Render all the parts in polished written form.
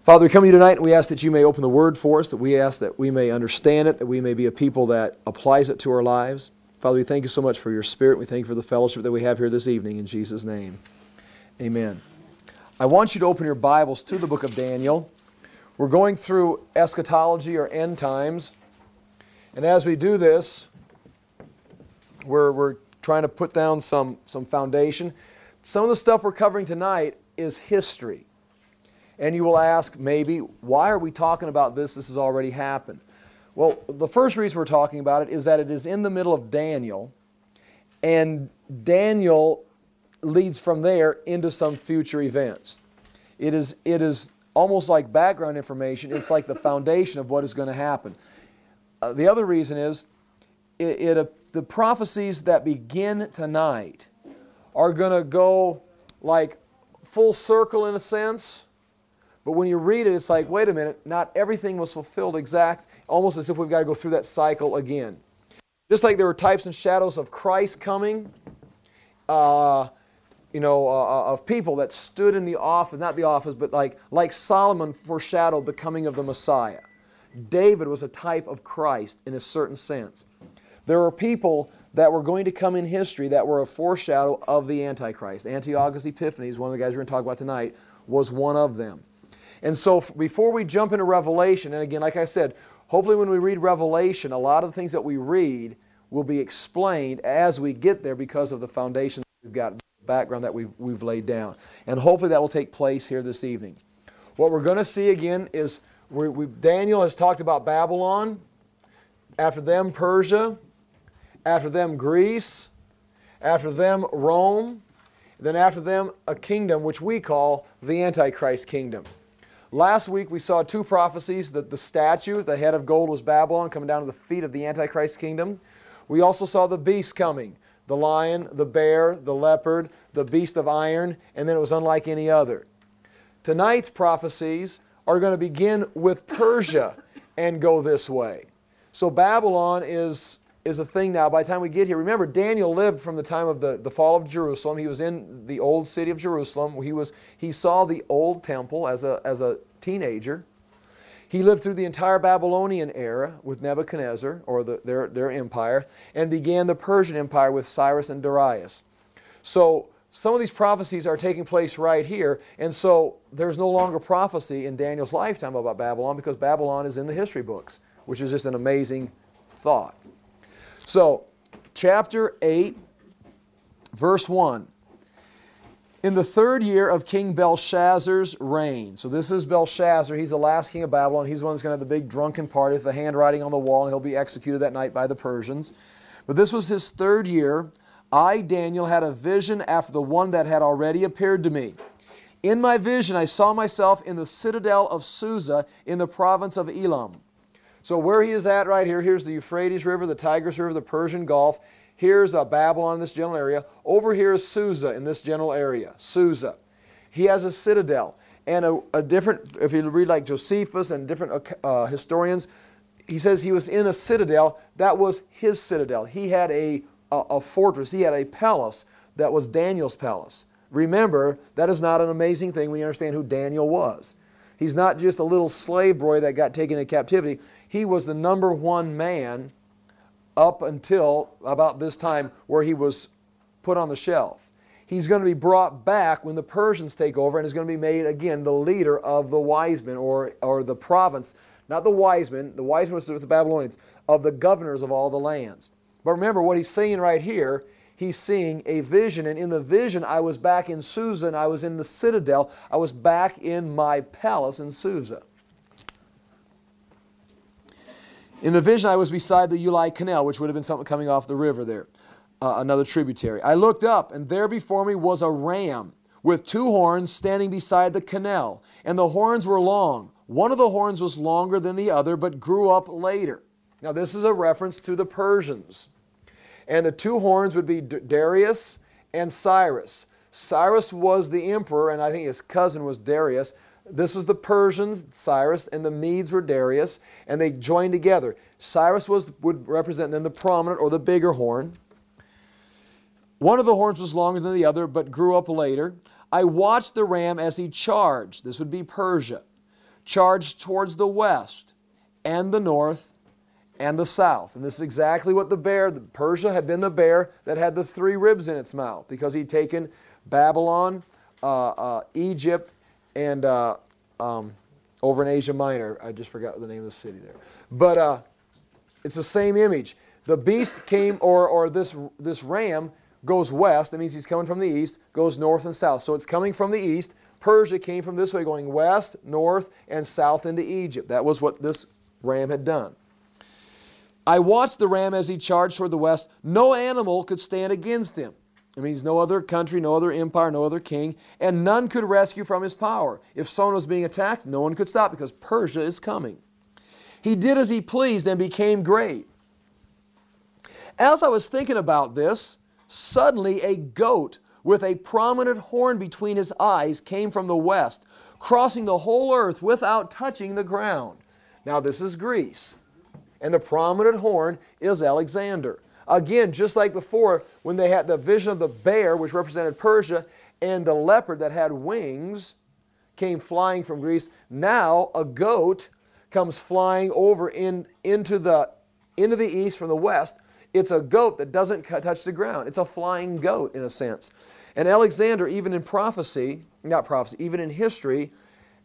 Father, we come to you tonight and we ask that you may open the Word for us, that we ask that we may understand it, that we may be a people that applies it to our lives. Father, we thank you so much for your Spirit. We thank you for the fellowship that we have here this evening. In Jesus' name, amen. I want you to open your Bibles to the book of Daniel. We're going through eschatology or end times. And as we do this, we're trying to put down some foundation. Some of the stuff we're covering tonight is history. And you will ask, maybe, why are we talking about this? This has already happened. Well, the first reason we're talking about it is that it is in the middle of Daniel, and Daniel leads from there into some future events. It is almost like background information. It's like the foundation of what is going to happen. The other reason is the prophecies that begin tonight are going to go like full circle in a sense. But when you read it, it's like, wait a minute, not everything was fulfilled exact, almost as if we've got to go through that cycle again. Just like there were types and shadows of Christ coming, of people that stood in the office, not the office, but like Solomon foreshadowed the coming of the Messiah. David was a type of Christ in a certain sense. There were people that were going to come in history that were a foreshadow of the Antichrist. Antiochus Epiphanes, one of the guys we're going to talk about tonight, was one of them. And so before we jump into Revelation, and again, like I said, hopefully when we read Revelation, a lot of the things that we read will be explained as we get there because of the foundation that we've got, the background that we've laid down. And hopefully that will take place here this evening. What we're going to see again is Daniel has talked about Babylon, after them Persia, after them Greece, after them Rome, then after them a kingdom which we call the Antichrist kingdom. Last week we saw two prophecies, that the statue, the head of gold was Babylon, coming down to the feet of the Antichrist kingdom. We also saw the beast coming, the lion, the bear, the leopard, the beast of iron, and then it was unlike any other. Tonight's prophecies are going to begin with Persia and go this way. So Babylon is a thing now. By the time we get here, remember Daniel lived from the time of the fall of Jerusalem. He was in the old city of Jerusalem. He saw the old temple as a teenager. He lived through the entire Babylonian era with Nebuchadnezzar, or their empire, and began the Persian Empire with Cyrus and Darius. So some of these prophecies are taking place right here, and so there's no longer prophecy in Daniel's lifetime about Babylon because Babylon is in the history books, which is just an amazing thought. So, chapter 8, verse 1. In the third year of King Belshazzar's reign. So this is Belshazzar. He's the last king of Babylon. He's the one that's going to have the big drunken party with the handwriting on the wall, and he'll be executed that night by the Persians. But this was his third year. I, Daniel, had a vision after the one that had already appeared to me. In my vision, I saw myself in the citadel of Susa in the province of Elam. So where he is at right here, here's the Euphrates River, the Tigris River, the Persian Gulf. Here's Babylon in this general area. Over here is Susa in this general area. Susa. He has a citadel. And a different, if you read like Josephus and different historians, he says he was in a citadel. That was his citadel. He had a fortress. He had a palace that was Daniel's palace. Remember, that is not an amazing thing when you understand who Daniel was. He's not just a little slave boy that got taken into captivity. He was the number one man up until about this time where he was put on the shelf. He's going to be brought back when the Persians take over and is going to be made again the leader of the wise men or the province, not the wise men was with the Babylonians, of the governors of all the lands. But remember what he's saying right here, he's seeing a vision, and in the vision I was back in Susa and I was in the citadel. I was back in my palace in Susa. In the vision, I was beside the Ulai Canal, which would have been something coming off the river there, another tributary. I looked up, and there before me was a ram with two horns standing beside the canal, and the horns were long. One of the horns was longer than the other, but grew up later. Now, this is a reference to the Persians. And the two horns would be Darius and Cyrus. Cyrus was the emperor, and I think his cousin was Darius. This was the Persians, Cyrus, and the Medes were Darius, and they joined together. Cyrus would represent then the prominent or the bigger horn. One of the horns was longer than the other, but grew up later. I watched the ram as he charged. This would be Persia. charged towards the west and the north and the south. And this is exactly what the bear, Persia had been the bear that had the 3 ribs in its mouth, because he'd taken Babylon, Egypt, and over in Asia Minor. I just forgot the name of the city there. But it's the same image. The beast came, or this ram goes west. That means he's coming from the east, goes north and south. So it's coming from the east. Persia came from this way, going west, north, and south into Egypt. That was what this ram had done. I watched the ram as he charged toward the west. No animal could stand against him. It means no other country, no other empire, no other king, and none could rescue from his power. If someone was being attacked, no one could stop, because Persia is coming. He did as he pleased and became great. As I was thinking about this, suddenly a goat with a prominent horn between his eyes came from the west, crossing the whole earth without touching the ground. Now this is Greece, and the prominent horn is Alexander. Again, just like before, when they had the vision of the bear, which represented Persia, and the leopard that had wings came flying from Greece, now a goat comes flying over into the east from the west. It's a goat that doesn't touch the ground. It's a flying goat in a sense. And Alexander, even in prophecy, not prophecy, even in history,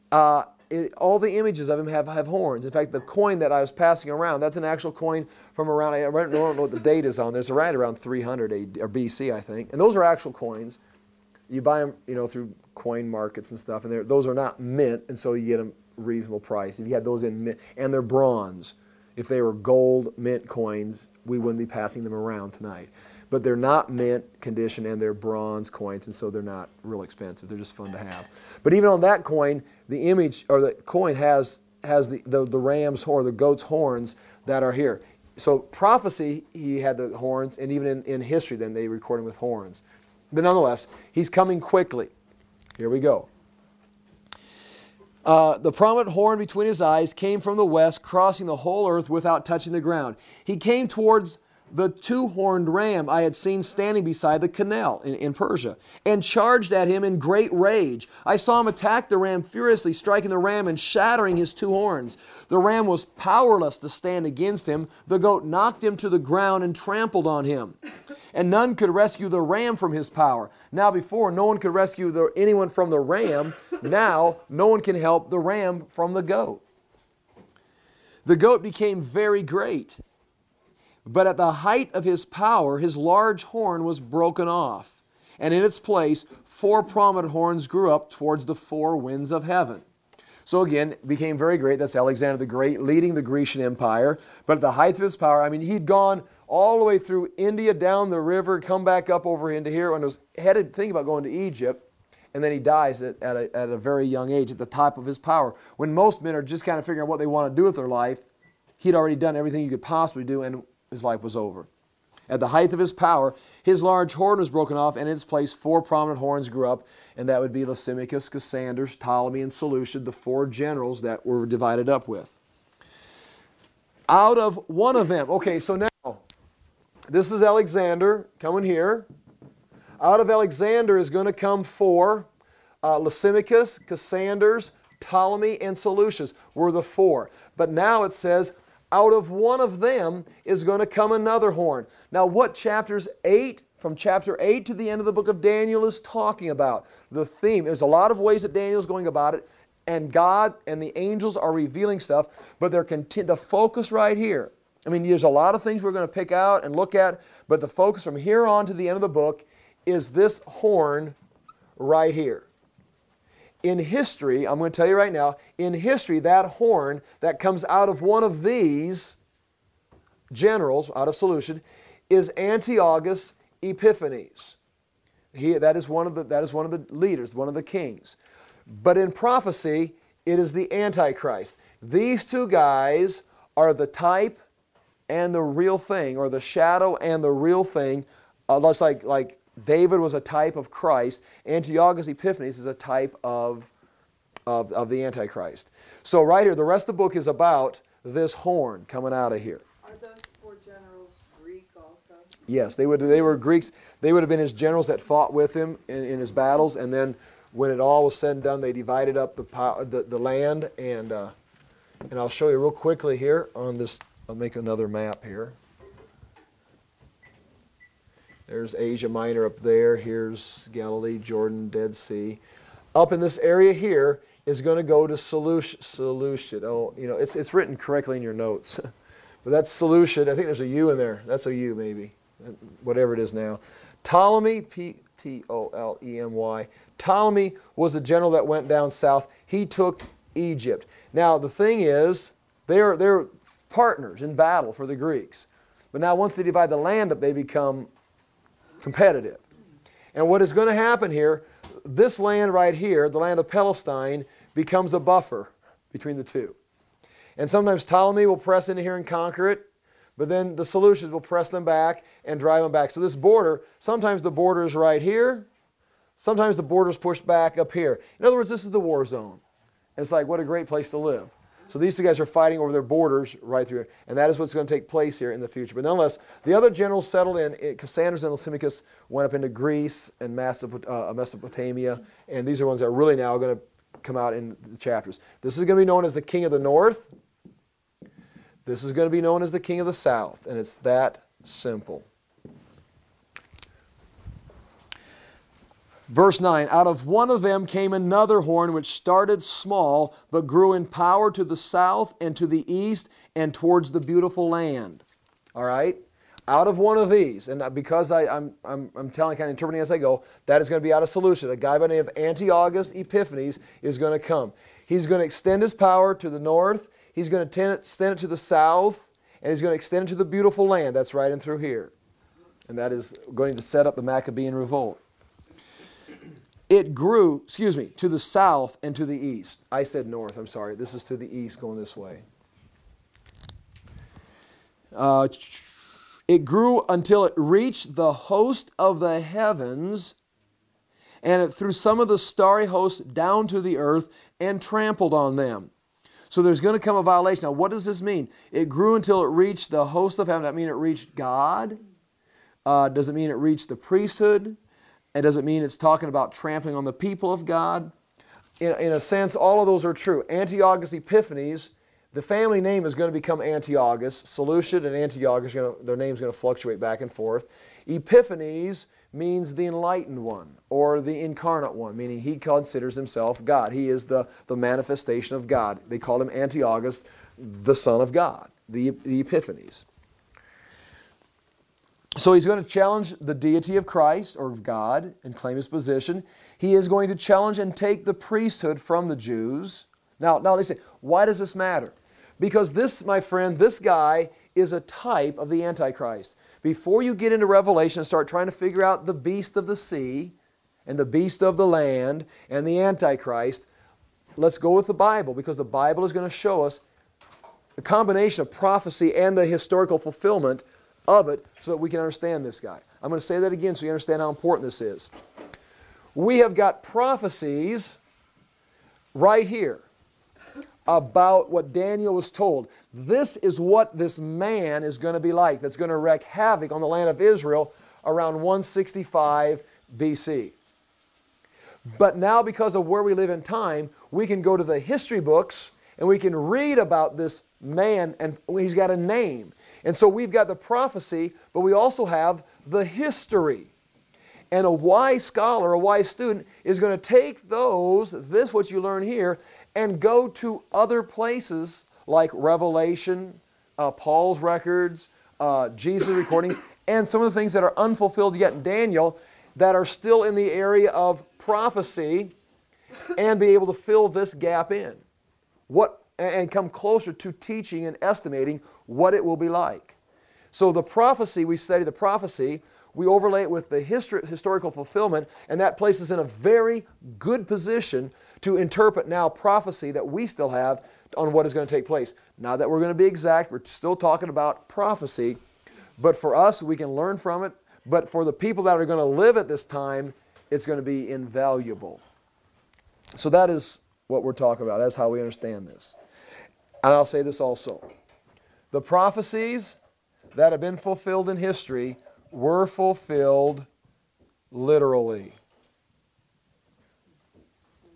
all the images of him have horns. In fact, the coin that I was passing around, that's an actual coin from around, I don't know what the date is on there. It's right around 300 AD, or BC, I think. And those are actual coins. You buy them, through coin markets and stuff, and those are not mint, and so you get them reasonable price. If you had those in mint, and they're bronze. If they were gold mint coins, we wouldn't be passing them around tonight. But they're not mint condition, and they're bronze coins, and so they're not real expensive. They're just fun to have. But even on that coin, the image, or the coin has the ram's or the goat's horns that are here. So prophecy, he had the horns, and even in history then they record him with horns. But nonetheless, he's coming quickly. Here we go. The prominent horn between his eyes came from the west, crossing the whole earth without touching the ground. He came towards the 2-horned ram I had seen standing beside the canal in Persia, and charged at him in great rage. I saw him attack the ram furiously, striking the ram and shattering his 2 horns. The ram was powerless to stand against him. The goat knocked him to the ground and trampled on him. And none could rescue the ram from his power. Now before, no one could rescue anyone from the ram. Now, no one can help the ram from the goat. The goat became very great. But at the height of his power, his large horn was broken off, and in its place 4 prominent horns grew up towards the 4 winds of heaven. So again, became very great. That's Alexander the Great, leading the Grecian Empire. But at the height of his power, he'd gone all the way through India, down the river, come back up over into here, and was headed, thinking about going to Egypt, and then he dies at a very young age, at the top of his power. When most men are just kind of figuring out what they want to do with their life, he'd already done everything he could possibly do, and his life was over. At the height of his power, his large horn was broken off, and in its place 4 prominent horns grew up, and that would be Lysimachus, Cassander, Ptolemy, and Seleucid, the 4 generals that were divided up with. Out of one of them, okay, so now, this is Alexander coming here. Out of Alexander is going to come 4, Lysimachus, Cassanders, Ptolemy, and Seleucus were the 4. But now it says, out of one of them is going to come another horn. Now what from chapter 8 to the end of the book of Daniel is talking about? The theme. There's a lot of ways that Daniel's going about it, and God and the angels are revealing stuff, but the focus right here. There's a lot of things we're going to pick out and look at, but the focus from here on to the end of the book is this horn right here. In history, I'm going to tell you right now, in history, that horn that comes out of one of these generals, out of Seleucid, is Antiochus Epiphanes. That is one of the leaders, one of the kings. But in prophecy, it is the Antichrist. These 2 guys are the type and the real thing, or the shadow and the real thing, just like David was a type of Christ. Antiochus Epiphanes is a type of the Antichrist. So right here, the rest of the book is about this horn coming out of here. Are those 4 generals Greek also? Yes, they were Greeks. They would have been his generals that fought with him in his battles, and then when it all was said and done, they divided up the land, and I'll show you real quickly here on this. I'll make another map here. There's Asia Minor up there. Here's Galilee, Jordan, Dead Sea. Up in this area here is going to go to Seleucid. Oh, you know, it's written correctly in your notes. But that's Seleucid. I think there's a U in there. That's a U maybe. Whatever it is now. Ptolemy, P-T-O-L-E-M-Y. Ptolemy was the general that went down south. He took Egypt. Now, the thing is, they're partners in battle for the Greeks. But now once they divide the land up, they become competitive. And what is going to happen here, this land right here, the land of Palestine, becomes a buffer between the two. And sometimes Ptolemy will press into here and conquer it, but then the Seleucids will press them back and drive them back. So this border, sometimes the border is right here, sometimes the border is pushed back up here. In other words, this is the war zone. And it's like, what a great place to live. So these two guys are fighting over their borders right through here. And that is what's going to take place here in the future. But nonetheless, the other generals settled in. Cassandra and Lysimachus went up into Greece and Mesopotamia. And these are ones that are really now going to come out in the chapters. This is going to be known as the king of the north. This is going to be known as the king of the south. And it's that simple. Verse 9, out of one of them came another horn which started small, but grew in power to the south and to the east and towards the beautiful land. All right? Out of one of these, and because I'm telling, kind of interpreting as I go, that is going to be out of Seleucia. A guy by the name of Antiochus Epiphanes is going to come. He's going to extend his power to the north, he's going to extend it to the south, and he's going to extend it to the beautiful land. That's right in through here. And that is going to set up the Maccabean revolt. It grew, to the south and to the east. I said north, I'm sorry. This is to the east going this way. It grew until it reached the host of the heavens, and it threw some of the starry hosts down to the earth and trampled on them. So there's going to come a violation. Now, what does this mean? It grew until it reached the host of heaven. Does that mean it reached God? Does it mean it reached the priesthood? And does it mean it's talking about trampling on the people of God? In a sense, all of those are true. Antiochus Epiphanes, the family name is going to become Antiochus. Seleucid and Antiochus, their name's going to fluctuate back and forth. Epiphanes means the enlightened one, or the incarnate one, meaning he considers himself God. He is the manifestation of God. They call him Antiochus, the Son of God, the Epiphanes. So he's going to challenge the deity of Christ, or of God, and claim his position. He is going to challenge and take the priesthood from the Jews. Now they say, why does this matter? Because this, my friend, this guy is a type of the Antichrist. Before you get into Revelation and start trying to figure out the beast of the sea, and the beast of the land, and the Antichrist, let's go with the Bible, because the Bible is going to show us the combination of prophecy and the historical fulfillment of it so that we can understand this guy. I'm going to say that again so you understand how important this is. We have got prophecies right here about what Daniel was told. This is what this man is going to be like that's going to wreak havoc on the land of Israel around 165 BC. But now, because of where we live in time, we can go to the history books and we can read about this man, and he's got a name. And so we've got the prophecy, but we also have the history. And a wise scholar, a wise student, is going to take this what you learn here, and go to other places like Revelation, Paul's records, Jesus' recordings, and some of the things that are unfulfilled yet in Daniel that are still in the area of prophecy, and be able to fill this gap in. And come closer to teaching and estimating what it will be like. So the prophecy, we study the prophecy, we overlay it with the historical fulfillment, and that places us in a very good position to interpret now prophecy that we still have on what is going to take place. Not that we're going to be exact, we're still talking about prophecy, but for us, we can learn from it, but for the people that are going to live at this time, it's going to be invaluable. So that is what we're talking about. That's how we understand this. And I'll say this also. The prophecies that have been fulfilled in history were fulfilled literally.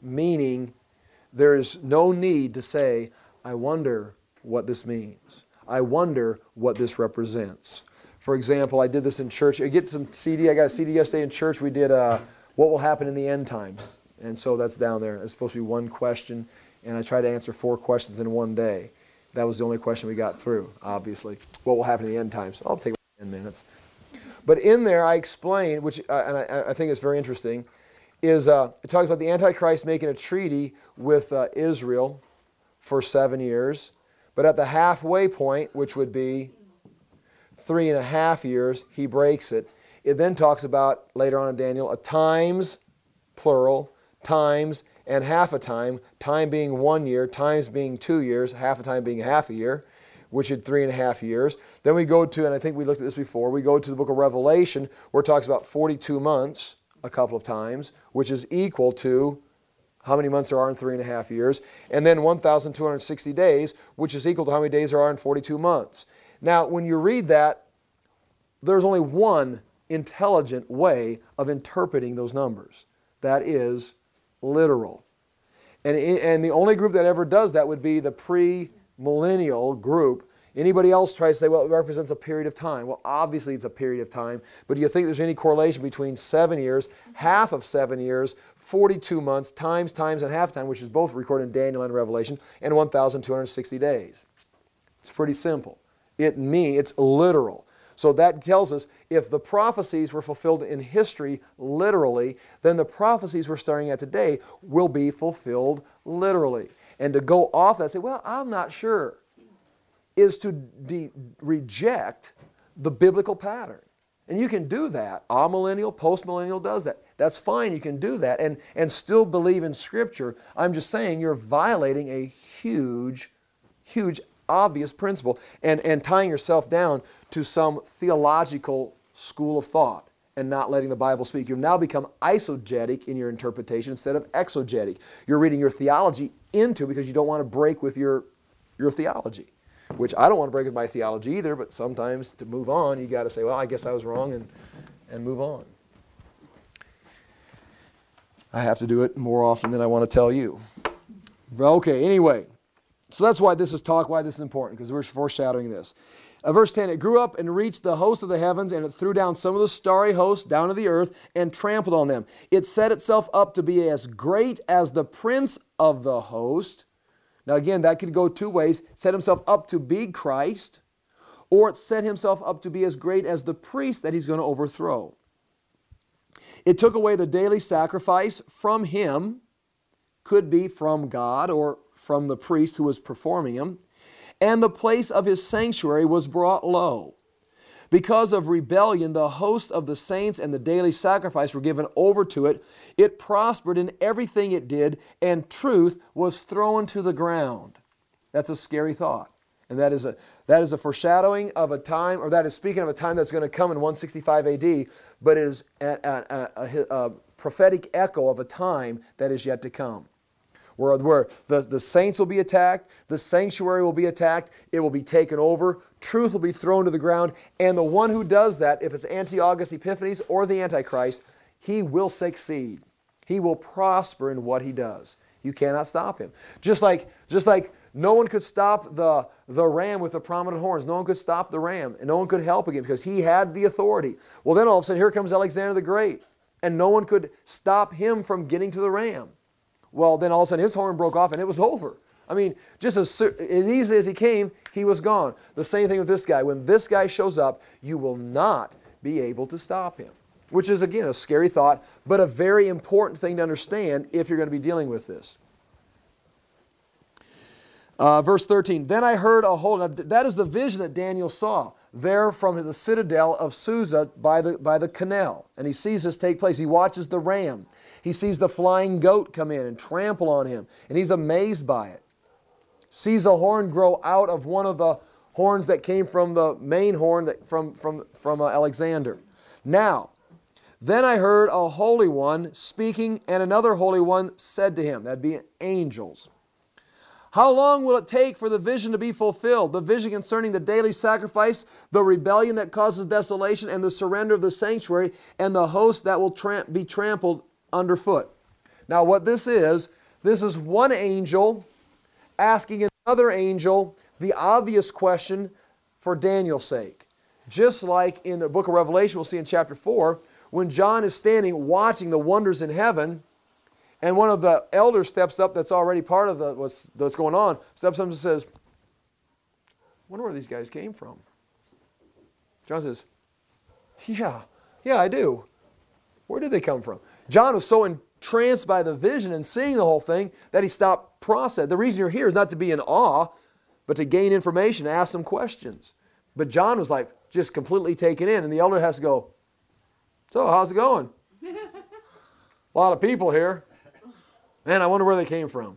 meaning there is no need to say, I wonder what this means. I wonder what this represents. For example, I did this in church. I got a CD yesterday in church. We did What Will Happen in the End Times. And so that's down there. It's supposed to be one question, and I tried to answer 4 questions in one day. That was the only question we got through, obviously. What will happen in the end times? I'll take 10 minutes. But in there I explain, which and I think it's very interesting, is it talks about the Antichrist making a treaty with Israel for 7 years. But at the halfway point, which would be 3.5 years, he breaks it. It then talks about, later on in Daniel, a times, plural, times, and half a time, time being 1 year, times being 2 years, half a time being half a year, which is 3.5 years. Then we go to, and I think we looked at this before, we go to the book of Revelation, where it talks about 42 months a couple of times, which is equal to how many months there are in 3.5 years, and then 1,260 days, which is equal to how many days there are in 42 months. Now, when you read that, there's only one intelligent way of interpreting those numbers. That is literal. And the only group that ever does that would be the pre-millennial group. Anybody else tries to say, well, it represents a period of time. Well, obviously it's a period of time, but do you think there's any correlation between 7 years, half of 7 years, 42 months, times, and half time, which is both recorded in Daniel and Revelation, and 1,260 days? It's pretty simple. It's literal. So that tells us if the prophecies were fulfilled in history literally, then the prophecies we're staring at today will be fulfilled literally. And to go off that and say, well, I'm not sure, is to reject the biblical pattern. And you can do that. Amillennial, postmillennial does that. That's fine, you can do that and still believe in Scripture. I'm just saying you're violating a huge, huge obvious principle and tying yourself down to some theological school of thought and not letting the Bible speak. You've now become eisegetic in your interpretation instead of exegetic. You're reading your theology into because you don't want to break with your theology, which I don't want to break with my theology either, but sometimes to move on, you got to say, well, I guess I was wrong and move on. I have to do it more often than I want to tell you. Okay, anyway. So that's why this is why this is important, because we're foreshadowing this. Verse 10, it grew up and reached the host of the heavens, and it threw down some of the starry hosts down to the earth and trampled on them. It set itself up to be as great as the prince of the host. Now again, that could go 2 ways. Set himself up to be Christ, or it set himself up to be as great as the priest that he's going to overthrow. It took away the daily sacrifice from him, could be from God or from the priest who was performing them, and the place of his sanctuary was brought low. Because of rebellion, the host of the saints and the daily sacrifice were given over to it. It prospered in everything it did, and truth was thrown to the ground. That's a scary thought. And that is a foreshadowing of a time, or that is speaking of a time that's going to come in 165 AD, but is a prophetic echo of a time that is yet to come. Where the saints will be attacked, the sanctuary will be attacked, it will be taken over, truth will be thrown to the ground, and the one who does that, if it's Antiochus Epiphanes or the Antichrist, he will succeed. He will prosper in what he does. You cannot stop him. Just like no one could stop the ram with the prominent horns. No one could stop the ram, and no one could help again because he had the authority. Well, then all of a sudden, here comes Alexander the Great, and no one could stop him from getting to the ram. Well, then all of a sudden his horn broke off and it was over. I mean, just as easy as he came, he was gone. The same thing with this guy. When this guy shows up, you will not be able to stop him, which is, again, a scary thought, but a very important thing to understand if you're going to be dealing with this. Verse 13, then I heard a holy, that is the vision that Daniel saw there from the citadel of Susa by the canal. And he sees this take place. He watches the ram. He sees the flying goat come in and trample on him. And he's amazed by it. Sees a horn grow out of one of the horns that came from the main horn from Alexander. Now, then I heard a holy one speaking, and another holy one said to him, that'd be angels, how long will it take for the vision to be fulfilled? The vision concerning the daily sacrifice, the rebellion that causes desolation, and the surrender of the sanctuary, and the host that will be trampled underfoot. Now what this is one angel asking another angel the obvious question for Daniel's sake. Just like in the book of Revelation, we'll see in chapter 4, when John is standing watching the wonders in heaven, and one of the elders steps up that's already part of what's going on, steps up and says, I wonder where these guys came from. John says, yeah, I do. Where did they come from? John was so entranced by the vision and seeing the whole thing that he stopped processing. The reason you're here is not to be in awe, but to gain information, ask some questions. But John was like just completely taken in, and the elder has to go, so how's it going? A lot of people here. Man, I wonder where they came from.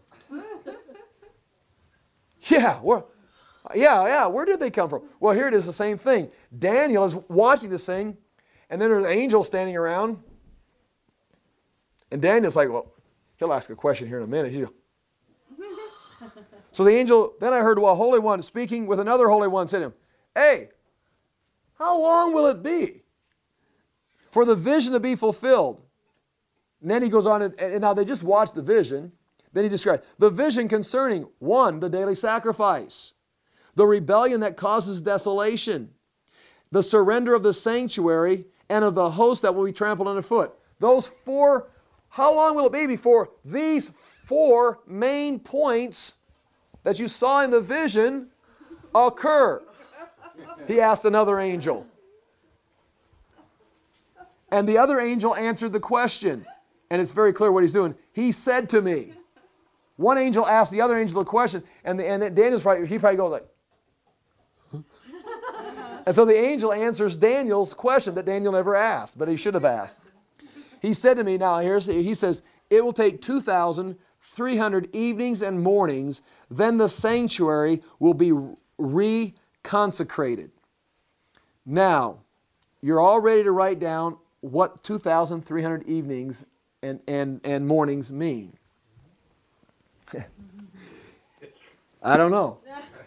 Yeah, where did they come from? Well, here it is, the same thing. Daniel is watching this thing, and then there's angels standing around. And Daniel's like, well, he'll ask a question here in a minute. So the angel, then I heard a holy one speaking with another holy one, said to him, hey, how long will it be for the vision to be fulfilled? And then he goes on, and now they just watched the vision. Then he described the vision concerning, 1, the daily sacrifice, the rebellion that causes desolation, the surrender of the sanctuary, and of the host that will be trampled underfoot. Those 4, how long will it be before these 4 main points that you saw in the vision occur? He asked another angel. And the other angel answered the question. And it's very clear what he's doing. He said to me. One angel asked the other angel a question, and Daniel's he probably goes like, and so the angel answers Daniel's question that Daniel never asked, but he should have asked. He said to me, now he says, it will take 2,300 evenings and mornings, then the sanctuary will be reconsecrated. Now, you're all ready to write down what 2,300 evenings and mornings mean. I don't know.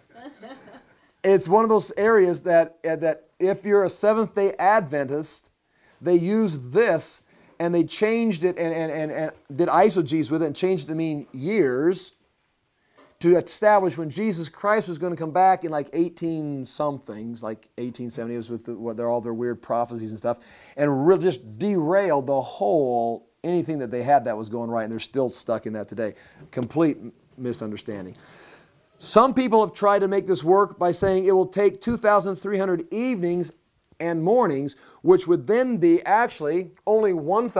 It's one of those areas that if you're a Seventh-day Adventist, they used this and they changed it and did eisegesis with it and changed it to mean years to establish when Jesus Christ was going to come back in like 18-somethings, like 1870, it was with all their weird prophecies and stuff, and really just derailed the whole, anything that they had that was going right, and they're still stuck in that today. Complete misunderstanding. Some people have tried to make this work by saying it will take 2,300 evenings and mornings, which would then be actually only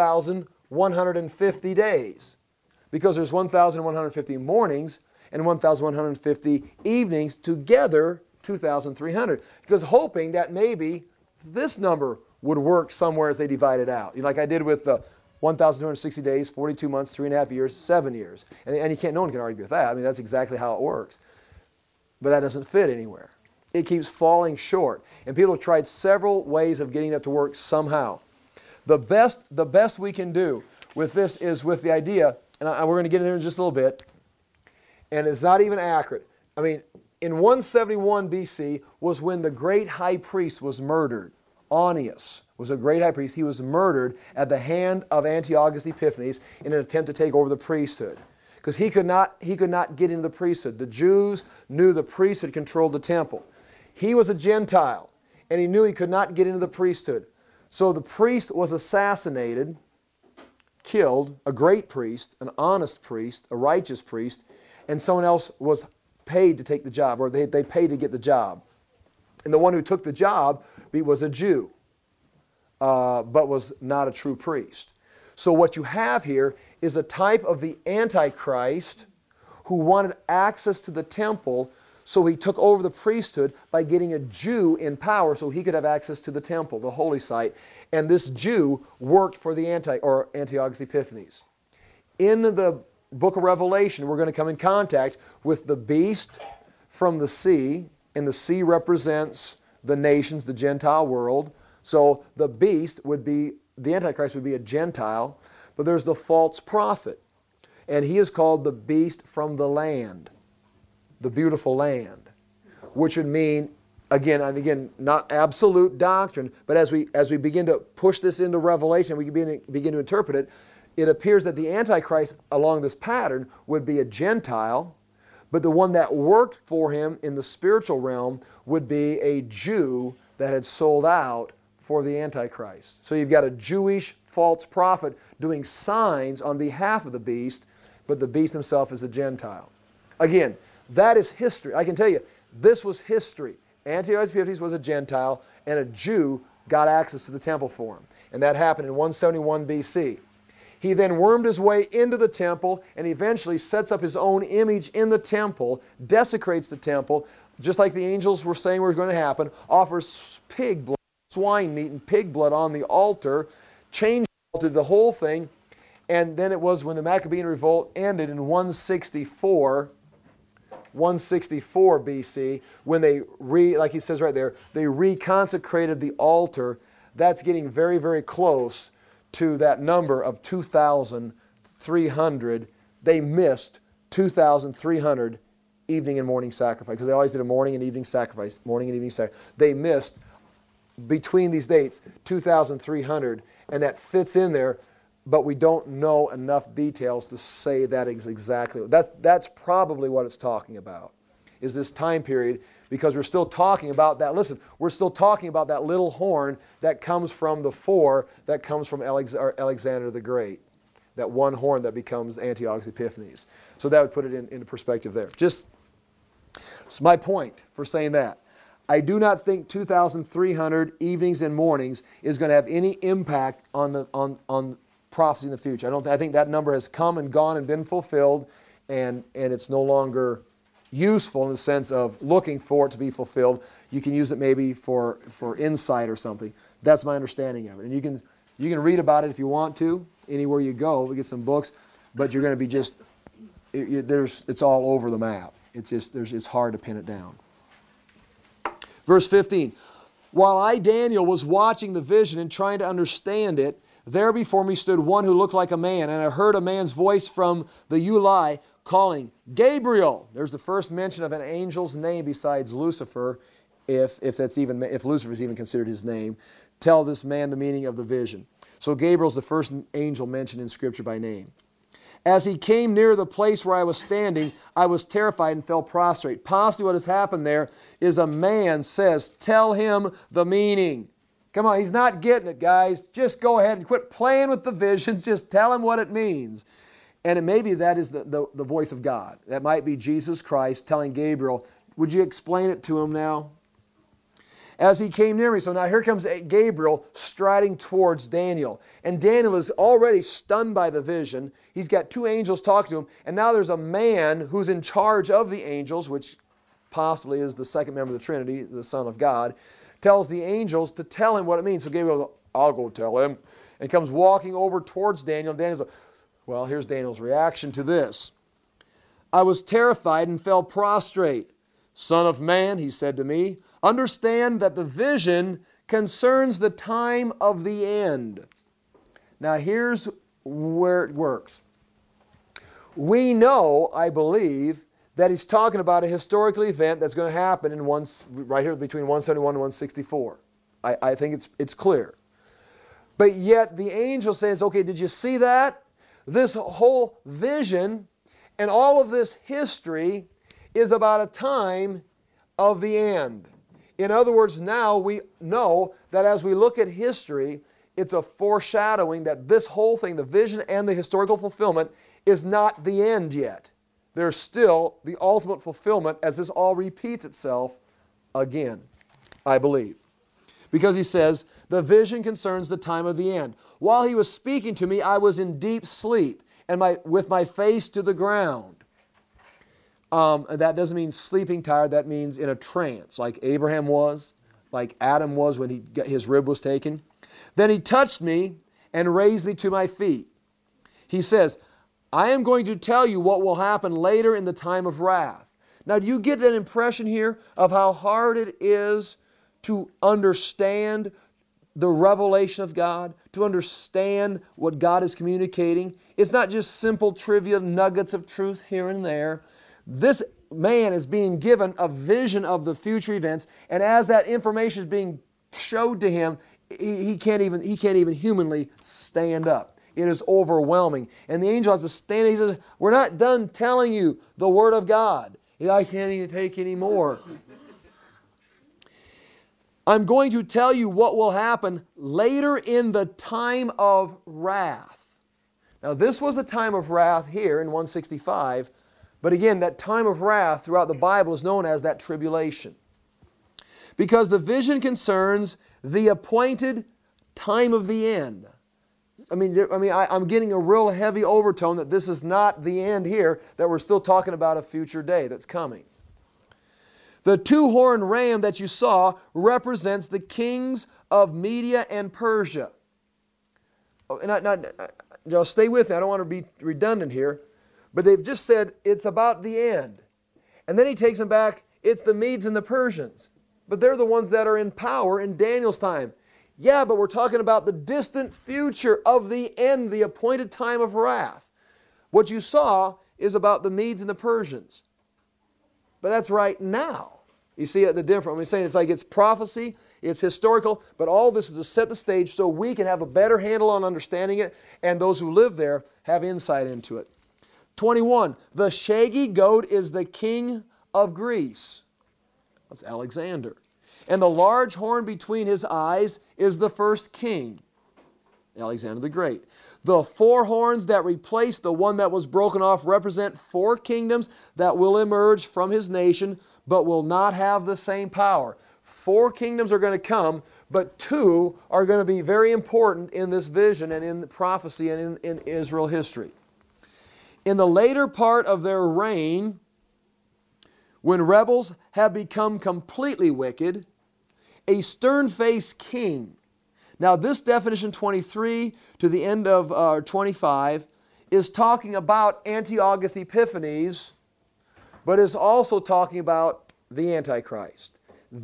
1,150 days. Because there's 1,150 mornings and 1,150 evenings, together 2,300. Because hoping that maybe this number would work somewhere as they divide it out. You know, like I did with the 1,260 days, 42 months, 3.5 years, 7 years. And you can't, no one can argue with that. I mean, that's exactly how it works. But that doesn't fit anywhere. It keeps falling short. And people have tried several ways of getting that to work somehow. The best we can do with this is with the idea, and we're going to get into it in just a little bit, and it's not even accurate. I mean, in 171 BC was when the great high priest was murdered. Onias was a great high priest. He was murdered at the hand of Antiochus Epiphanes in an attempt to take over the priesthood. Because he could not get into the priesthood. The Jews knew the priesthood controlled the temple. He was a Gentile, and he knew he could not get into the priesthood. So the priest was assassinated, killed, a great priest, an honest priest, a righteous priest, and someone else was paid to take the job, or they paid to get the job. And the one who took the job was a Jew, but was not a true priest. So what you have here is a type of the Antichrist who wanted access to the temple, so he took over the priesthood by getting a Jew in power so he could have access to the temple, the holy site. And this Jew worked for the Antiochus Epiphanes. In the book of Revelation, we're going to come in contact with the beast from the sea, and the sea represents the nations, the Gentile world. So the beast would be, the Antichrist would be a Gentile, but there's the false prophet, and he is called the beast from the land, the beautiful land, which would mean, again, not absolute doctrine, but as we begin to push this into Revelation, we begin to interpret it, it appears that the Antichrist along this pattern would be a Gentile, but the one that worked for him in the spiritual realm would be a Jew that had sold out for the Antichrist. So you've got a Jewish false prophet doing signs on behalf of the beast, but the beast himself is a Gentile. Again, that is history. I can tell you, this was history. Antiochus Epiphanes was a Gentile, and a Jew got access to the temple for him. And that happened in 171 BC. He then wormed his way into the temple and eventually sets up his own image in the temple, desecrates the temple, just like the angels were saying was going to happen, offers pig blood, swine meat and pig blood on the altar, changed the whole thing, and then it was when the Maccabean revolt ended in 164 BC, when they, like he says right there, they reconsecrated the altar. That's getting very, very close to that number of 2,300. They missed 2,300 evening and morning sacrifice, because they always did a morning and evening sacrifice, morning and evening sacrifice. They missed, between these dates, 2,300, and that fits in there, but we don't know enough details to say that is exactly. That's probably what it's talking about, is this time period, because we're still talking about that. Listen, we're still talking about that little horn that comes from the four, that comes from Alexander the Great. That one horn that becomes Antiochus Epiphanes. So that would put it into perspective there. Just it's my point for saying that. I do not think 2,300 evenings and mornings is going to have any impact on prophecy in the future. I think that number has come and gone and been fulfilled, and it's no longer useful in the sense of looking for it to be fulfilled. You can use it maybe for insight or something. That's my understanding of it. And you can read about it if you want to, anywhere you go. We get some books, but you're going to be just, it's all over the map. It's hard to pin it down. Verse 15, while I, Daniel, was watching the vision and trying to understand it, there before me stood one who looked like a man, and I heard a man's voice from the Ulai calling, Gabriel. There's the first mention of an angel's name besides Lucifer, if Lucifer is even considered his name. Tell this man the meaning of the vision. So Gabriel's the first angel mentioned in Scripture by name. As he came near the place where I was standing, I was terrified and fell prostrate. Possibly what has happened there is a man says, tell him the meaning. Come on, he's not getting it, guys. Just go ahead and quit playing with the visions. Just tell him what it means. And maybe that is the voice of God. That might be Jesus Christ telling Gabriel, would you explain it to him now? As he came near me. So now here comes Gabriel striding towards Daniel. And Daniel is already stunned by the vision. He's got two angels talking to him. And now there's a man who's in charge of the angels, which possibly is the second member of the Trinity, the Son of God, tells the angels to tell him what it means. So Gabriel goes, I'll go tell him. And comes walking over towards Daniel. Daniel's like, well, here's Daniel's reaction to this. I was terrified and fell prostrate. Son of man, he said to me, understand that the vision concerns the time of the end. Now here's where it works. We know, I believe, that he's talking about a historical event that's going to happen right here between 171 and 164. I think it's clear. But yet the angel says, okay, did you see that? This whole vision and all of this history is about a time of the end. In other words, now we know that as we look at history, it's a foreshadowing that this whole thing, the vision and the historical fulfillment, is not the end yet. There's still the ultimate fulfillment as this all repeats itself again, I believe. Because he says, the vision concerns the time of the end. While he was speaking to me, I was in deep sleep, and with my face to the ground. That doesn't mean sleeping tired, that means in a trance, like Abraham was, like Adam was when his rib was taken. Then he touched me and raised me to my feet. He says, I am going to tell you what will happen later in the time of wrath. Now, do you get that impression here of how hard it is to understand the revelation of God, to understand what God is communicating? It's not just simple trivial nuggets of truth here and there. This man is being given a vision of the future events, and as that information is being showed to him, he can't even humanly stand up. It is overwhelming. And the angel has to stand and he says, we're not done telling you the Word of God. I can't even take any more. I'm going to tell you what will happen later in the time of wrath. Now this was the time of wrath here in 165, but again, that time of wrath throughout the Bible is known as that tribulation. Because the vision concerns the appointed time of the end. I'm getting a real heavy overtone that this is not the end here, that we're still talking about a future day that's coming. The two-horned ram that you saw represents the kings of Media and Persia. Now stay with me, I don't want to be redundant here, but they've just said it's about the end. And then he takes them back, it's the Medes and the Persians. But they're the ones that are in power in Daniel's time. Yeah, but we're talking about the distant future of the end, the appointed time of wrath. What you saw is about the Medes and the Persians. But that's right now. You see the difference. I'm saying it's like it's prophecy, it's historical, but all this is to set the stage so we can have a better handle on understanding it, and those who live there have insight into it. 21, the shaggy goat is the king of Greece. That's Alexander. And the large horn between his eyes is the first king, Alexander the Great. The four horns that replace the one that was broken off represent four kingdoms that will emerge from his nation, but will not have the same power. Four kingdoms are going to come, but two are going to be very important in this vision and in the prophecy and in Israel history. In the later part of their reign, when rebels have become completely wicked, a stern-faced king. Now this definition 23 to the end of 25 is talking about Antiochus Epiphanes, but is also talking about the Antichrist.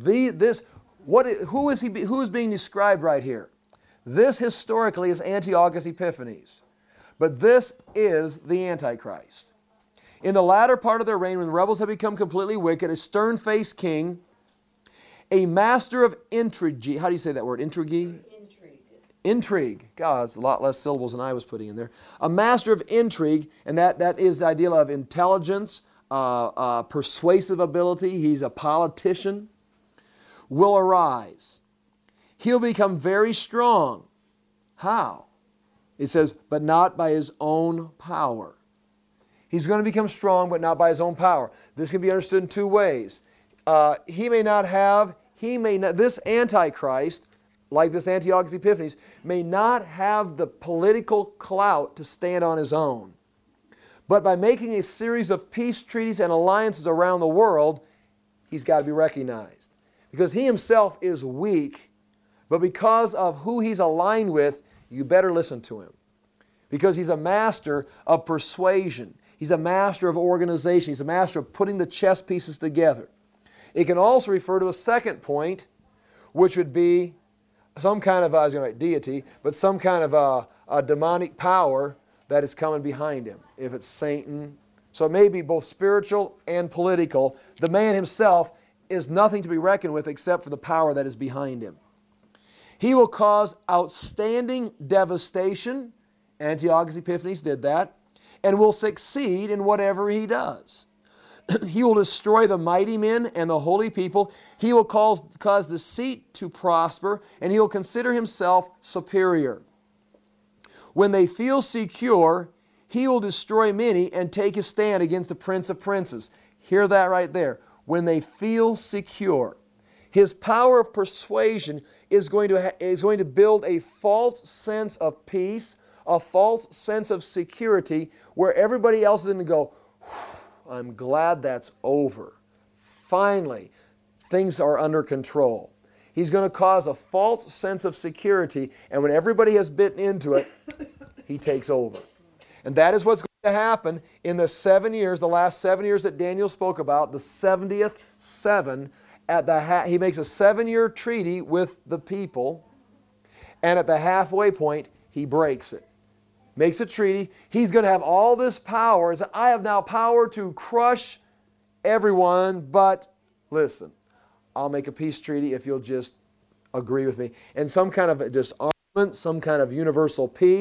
Who is being described right here? This historically is Antiochus Epiphanes, but this is the Antichrist. In the latter part of their reign, when the rebels have become completely wicked, a stern-faced king, a master of intrigue. How do you say that word? Intrigue? Intrigue. God, it's a lot less syllables than I was putting in there. A master of intrigue, and that is the idea of intelligence, persuasive ability. He's a politician. Will arise. He'll become very strong. How? It says, but not by his own power. He's going to become strong, but not by his own power. This can be understood in two ways. This Antichrist, like this Antiochus Epiphanes, may not have the political clout to stand on his own. But by making a series of peace treaties and alliances around the world, he's got to be recognized. Because he himself is weak, but because of who he's aligned with, you better listen to him. Because he's a master of persuasion. He's a master of organization. He's a master of putting the chess pieces together. It can also refer to a second point, which would be some kind of, I was going to write deity, but some kind of a demonic power that is coming behind him. If it's Satan. So it may be both spiritual and political. The man himself is nothing to be reckoned with except for the power that is behind him. He will cause outstanding devastation. Antiochus Epiphanes did that. And will succeed in whatever he does. He will destroy the mighty men and the holy people. He will cause deceit to prosper, and he will consider himself superior. When they feel secure, he will destroy many and take his stand against the Prince of Princes. Hear that right there. When they feel secure. His power of persuasion is going to build a false sense of peace, a false sense of security, where everybody else is going to go, I'm glad that's over. Finally, things are under control. He's going to cause a false sense of security, and when everybody has bitten into it, he takes over. And that is what's going to happen in the 7 years, the last 7 years that Daniel spoke about, the 70th 7. He makes a 7-year treaty with the people, and at the halfway point, he breaks it. Makes a treaty. He's going to have all this power. He says, I have now power to crush everyone, but listen, I'll make a peace treaty if you'll just agree with me. And some kind of disarmament, some kind of universal peace.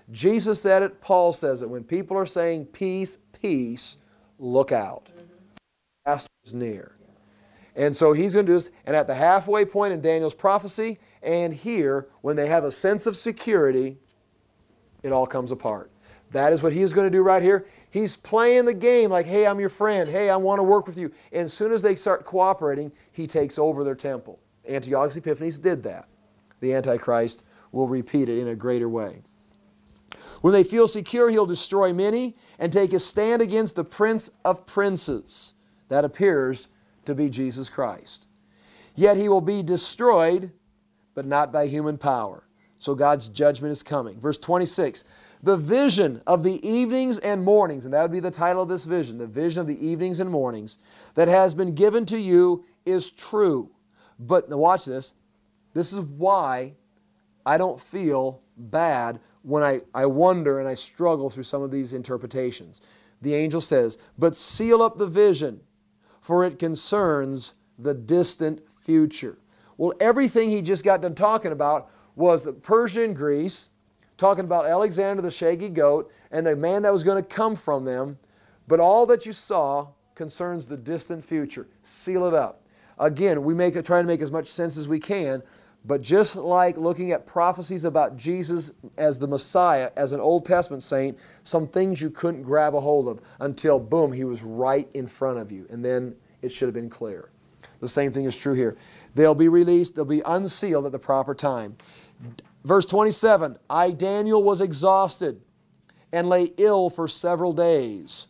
Jesus said it, Paul says it. When people are saying peace, peace, look out. Disaster is near. And so he's going to do this. And at the halfway point in Daniel's prophecy and here, when they have a sense of security, it all comes apart. That is what he's going to do right here. He's playing the game like, hey, I'm your friend. Hey, I want to work with you. And as soon as they start cooperating, he takes over their temple. Antiochus Epiphanes did that. The Antichrist will repeat it in a greater way. When they feel secure, he'll destroy many and take his stand against the Prince of Princes. That appears to be Jesus Christ. Yet he will be destroyed, but not by human power. So God's judgment is coming. Verse 26, the vision of the evenings and mornings, and that would be the title of this vision, the vision of the evenings and mornings, that has been given to you is true. But now watch this. This is why I don't feel bad when I wonder and I struggle through some of these interpretations. The angel says, but seal up the vision, for it concerns the distant future. Well, everything he just got done talking about was the Persia and Greece, talking about Alexander the shaggy goat and the man that was going to come from them. But all that you saw concerns the distant future. Seal it up. Again, we try to make as much sense as we can, but just like looking at prophecies about Jesus as the Messiah, as an Old Testament saint, some things you couldn't grab a hold of until, boom, he was right in front of you. And then it should have been clear. The same thing is true here. They'll be released, they'll be unsealed at the proper time. Verse 27, I, Daniel, was exhausted and lay ill for several days.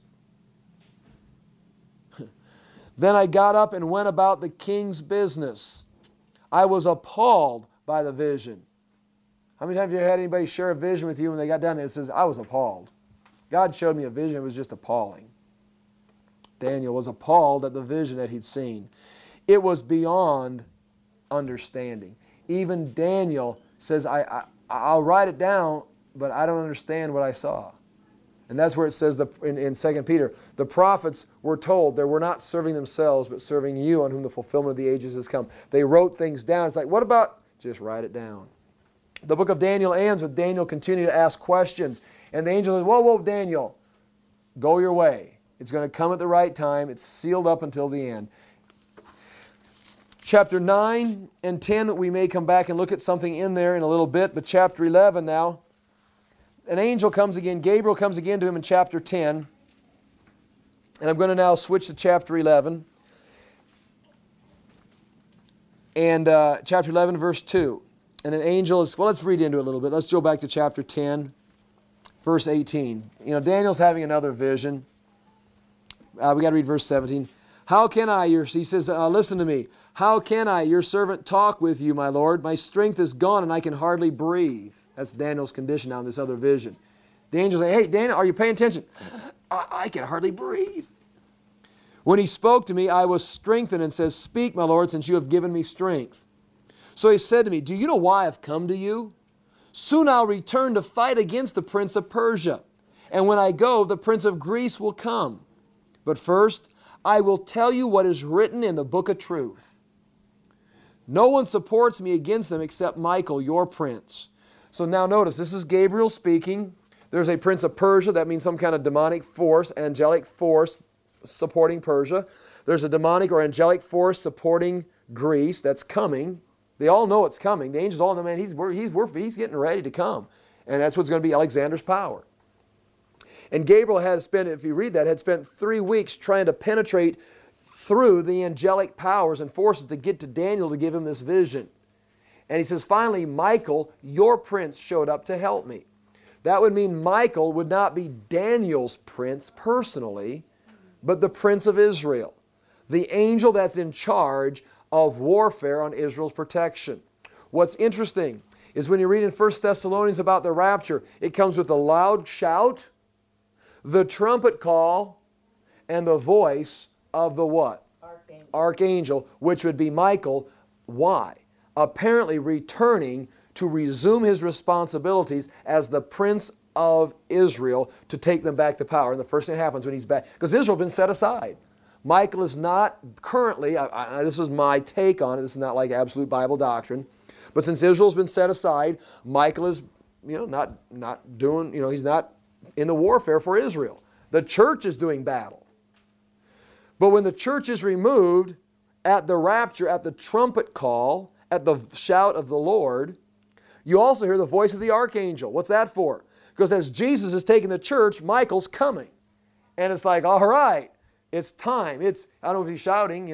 Then I got up and went about the king's business. I was appalled by the vision. How many times have you had anybody share a vision with you when they got done and it says, I was appalled? God showed me a vision, it was just appalling. Daniel was appalled at the vision that he'd seen. It was beyond understanding. Even Daniel says, I'll write it down, but I don't understand what I saw. And that's where it says in 2 Peter, the prophets were told they were not serving themselves, but serving you on whom the fulfillment of the ages has come. They wrote things down. It's like, what about, just write it down. The book of Daniel ends with Daniel continuing to ask questions. And the angel says, whoa, Daniel, go your way. It's going to come at the right time. It's sealed up until the end. Chapter 9 and 10, we may come back and look at something in there in a little bit, but chapter 11 now, an angel comes again, Gabriel comes again to him in chapter 10, and I'm going to now switch to chapter 11, and chapter 11, verse 2, and an angel is, well, let's read into it a little bit. Let's go back to chapter 10, verse 18. You know, Daniel's having another vision. We got to read verse 17. How can I, he says, listen to me. How can I, your servant, talk with you, my Lord? My strength is gone and I can hardly breathe. That's Daniel's condition now in this other vision. The angel says, hey, Daniel, are you paying attention? I can hardly breathe. When he spoke to me, I was strengthened and says, speak, my Lord, since you have given me strength. So he said to me, do you know why I've come to you? Soon I'll return to fight against the prince of Persia. And when I go, the prince of Greece will come. But first, I will tell you what is written in the book of truth. No one supports me against them except Michael, your prince. So now notice, this is Gabriel speaking. There's a prince of Persia. That means some kind of demonic force, angelic force supporting Persia. There's a demonic or angelic force supporting Greece that's coming. They all know it's coming. The angels all know, man, he's getting ready to come. And that's what's going to be Alexander's power. And Gabriel had spent, if you read that, had spent 3 weeks trying to penetrate through the angelic powers and forces to get to Daniel to give him this vision. And he says, finally, Michael, your prince, showed up to help me. That would mean Michael would not be Daniel's prince personally, but the prince of Israel, the angel that's in charge of warfare on Israel's protection. What's interesting is when you read in 1 Thessalonians about the rapture, it comes with a loud shout, the trumpet call, and the voice of the what? Archangel. Archangel, which would be Michael. Why? Apparently returning to resume his responsibilities as the Prince of Israel to take them back to power. And the first thing that happens when he's back, because Israel has been set aside. Michael is not currently, this is my take on it, this is not like absolute Bible doctrine, but since Israel's been set aside, Michael is not doing, he's not in the warfare for Israel. The church is doing battle. But when the church is removed at the rapture, at the trumpet call, at the shout of the Lord, you also hear the voice of the archangel. What's that for? Because as Jesus is taking the church, Michael's coming. And it's like, all right, it's time. I don't know if he's shouting,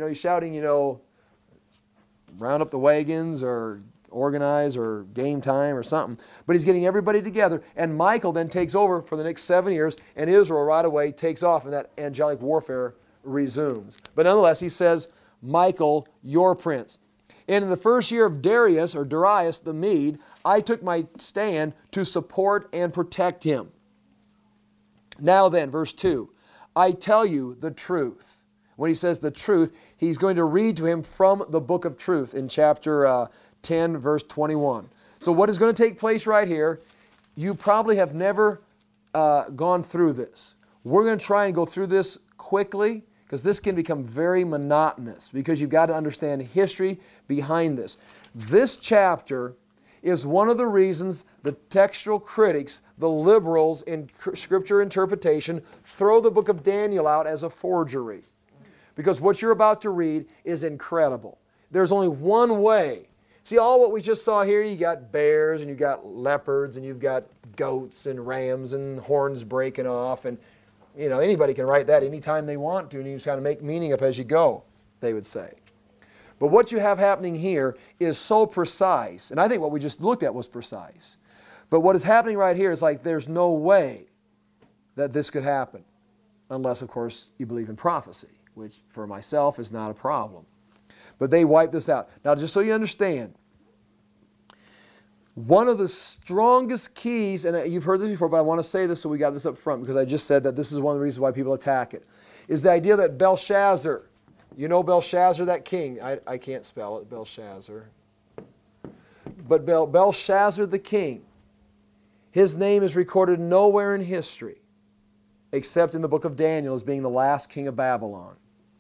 round up the wagons or organize or game time or something. But he's getting everybody together. And Michael then takes over for the next 7 years, and Israel right away takes off, and that angelic warfare resumes. But nonetheless, he says, Michael, your prince. And in the first year of Darius the Mede, I took my stand to support and protect him. Now then, verse 2, I tell you the truth. When he says the truth, he's going to read to him from the book of truth in chapter 10, verse 21. So what is going to take place right here, you probably have never gone through this. We're going to try and go through this quickly because this can become very monotonous because you've got to understand history behind this. This chapter is one of the reasons the textual critics, the liberals in scripture interpretation, throw the book of Daniel out as a forgery. Because what you're about to read is incredible. There's only one way. See, all what we just saw here, you got bears and you got leopards and you've got goats and rams and horns breaking off. And, anybody can write that anytime they want to, and you just kind of make meaning up as you go, they would say. But what you have happening here is so precise. And I think what we just looked at was precise. But what is happening right here is like there's no way that this could happen. Unless, of course, you believe in prophecy, which for myself is not a problem. But they wipe this out. Now, just so you understand, one of the strongest keys, and you've heard this before, but I want to say this so we got this up front because I just said that this is one of the reasons why people attack it, is the idea that Belshazzar, Belshazzar, that king, I can't spell it, Belshazzar, but Belshazzar the king, his name is recorded nowhere in history except in the book of Daniel as being the last king of Babylon.